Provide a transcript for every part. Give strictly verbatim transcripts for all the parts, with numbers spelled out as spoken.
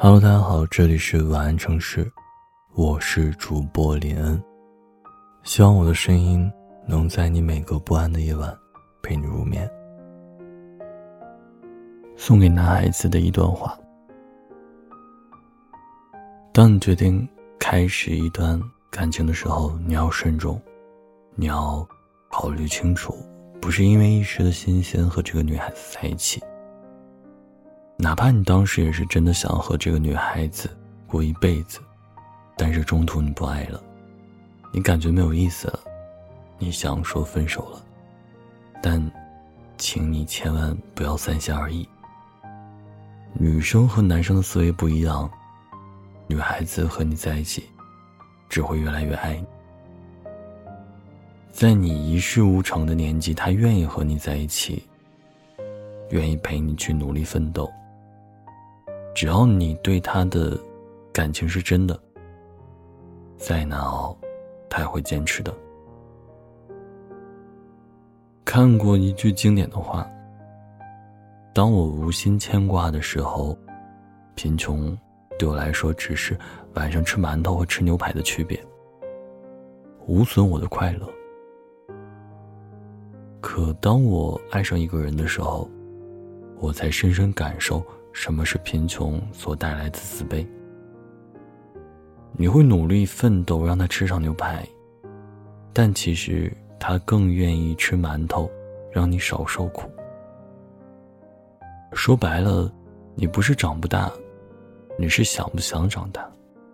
Hello， 大家好，这里是晚安城市，我是主播林恩。希望我的声音能在你每个不安的夜晚陪你入眠。送给男孩子的一段话：当你决定开始一段感情的时候，你要慎重，你要考虑清楚，不是因为一时的新鲜和这个女孩子在一起，哪怕你当时也是真的想和这个女孩子过一辈子，但是中途你不爱了，你感觉没有意思了，你想说分手了，但请你千万不要三心二意。女生和男生的思维不一样，女孩子和你在一起只会越来越爱你。在你一事无成的年纪，她愿意和你在一起，愿意陪你去努力奋斗，只要你对她的感情是真的，再难熬她也会坚持的。看过一句经典的话，当我无心牵挂的时候，贫穷对我来说只是晚上吃馒头和吃牛排的区别，无损我的快乐。可当我爱上一个人的时候，我才深深感受什么是贫穷所带来的自卑。你会努力奋斗让他吃上牛排，但其实他更愿意吃馒头，让你少受苦。说白了，你不是长不大，你是想不想长大。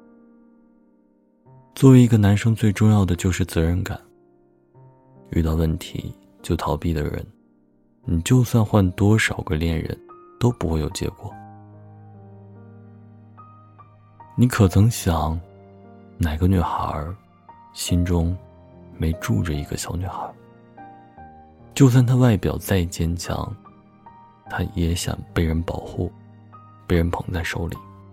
作为一个男生，最重要的就是责任感。遇到问题就逃避的人，你就算换多少个恋人都不会有结果。你可曾想，哪个女孩心中没住着一个小女孩？就算她外表再坚强，她也想被人保护，被人捧在手里。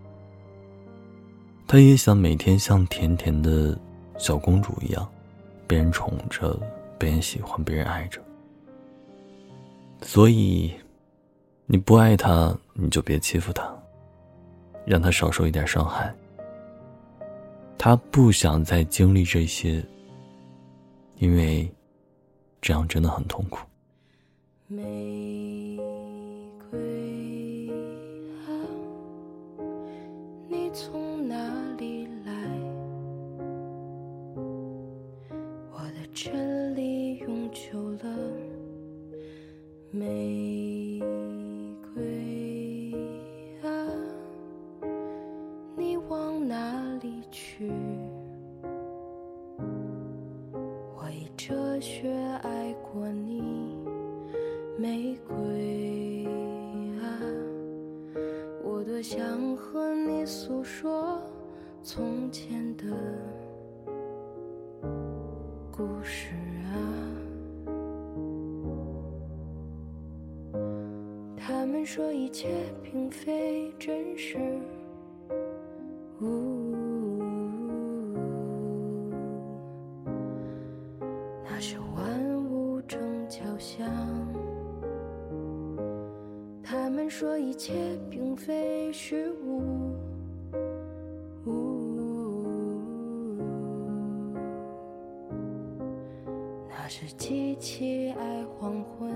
她也想每天像甜甜的小公主一样，被人宠着，被人喜欢，被人爱着。所以你不爱她，你就别欺负她，让她少受一点伤害。她不想再经历这些，因为这样真的很痛苦。 玫瑰啊，你从哪里来？我的这里永久了。玫瑰啊，你往哪里去？我以哲学爱过你。玫瑰啊，我多想和你诉说从前的故事啊。他们说一切并非真实，呜，那是万物正交相。他们说一切并非虚无，那是机器爱黄昏，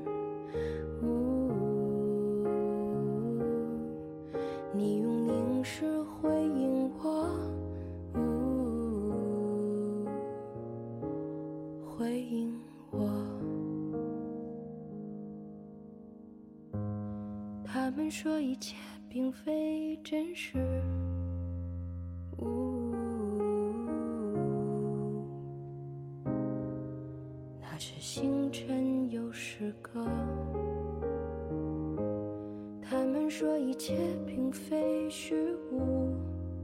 你用凝视回应我，回应我。他们说一切并非真实，呜，那是星辰有诗歌。他们说一切并非虚无，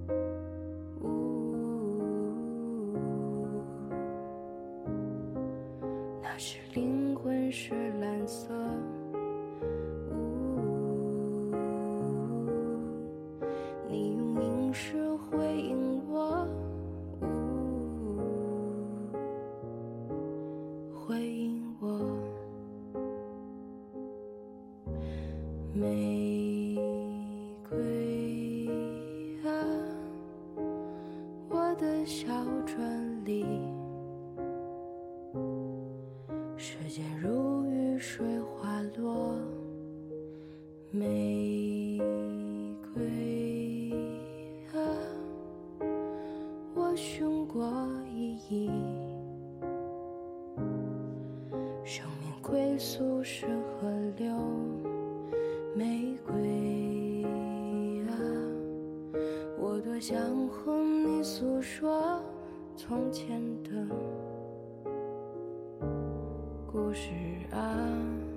呜，那是灵魂是蓝色。你用凝视回应我，回应我。玫瑰小船里，时间如雨水滑落，玫瑰啊，我寻过意义，生命归宿是河流，玫瑰啊，我多想和你诉说从前的故事啊。